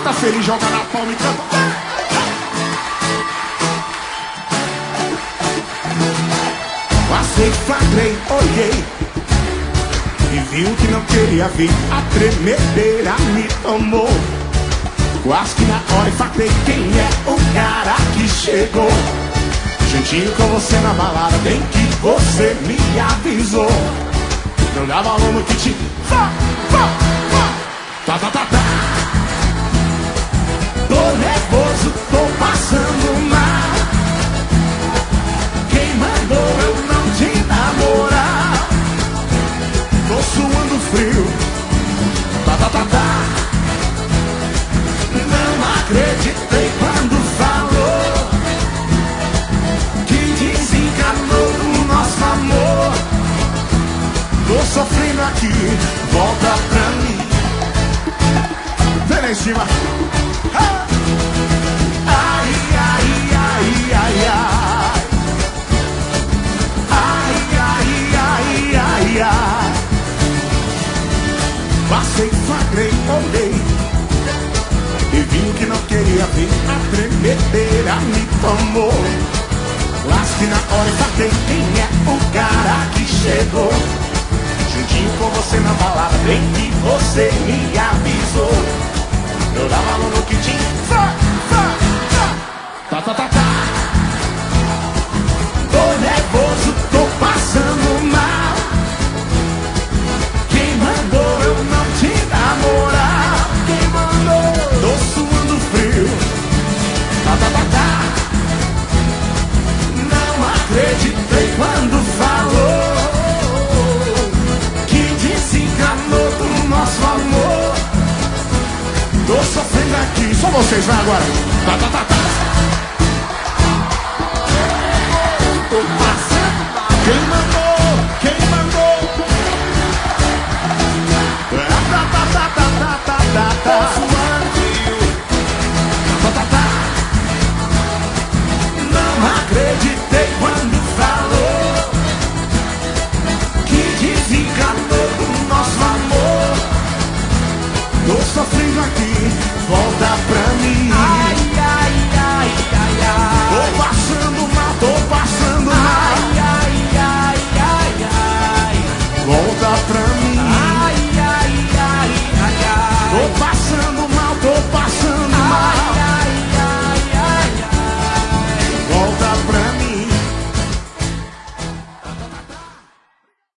tá feliz, joga na palma e canta. Passei, flagrei, olhei e vi o que não queria ver. A tremedeira me tomou. Quase que na hora enfadei. Quem é o cara que chegou? Juntinho com você na balada, bem que você me avisou. Não dá valor no que te... Tá, tá, tá, tá. Tô nervoso, tô passando mal. Quem mandou eu não te namorar? Tô suando frio. Tá, tá, tá, tá. Não acreditei quando falou que desencanou o nosso amor. Tô sofrendo aqui, volta pra mim. Vem lá em cima. Ai, ai, ai, ai, ai. Ai, ai, ai, ai, ai. Passei, flagrei, olhei e vi o que não queria ver. A tremedeira me tomou. Quase que na hora empatei. Quem é o cara que chegou? Juntinho com você na balada, bem que você me avisou. Eu dava valor no que tinha. Tá, tá, tá, tá. Tô nervoso, tô passando mal. Quem mandou eu não te namorar? Quem mandou? Tô suando frio. Tá, tá, tá, tá. Não acreditei quando falou que desencanou do nosso amor. Tô sofrendo aqui. Só vocês, vai agora. Tá, tá, tá, tá.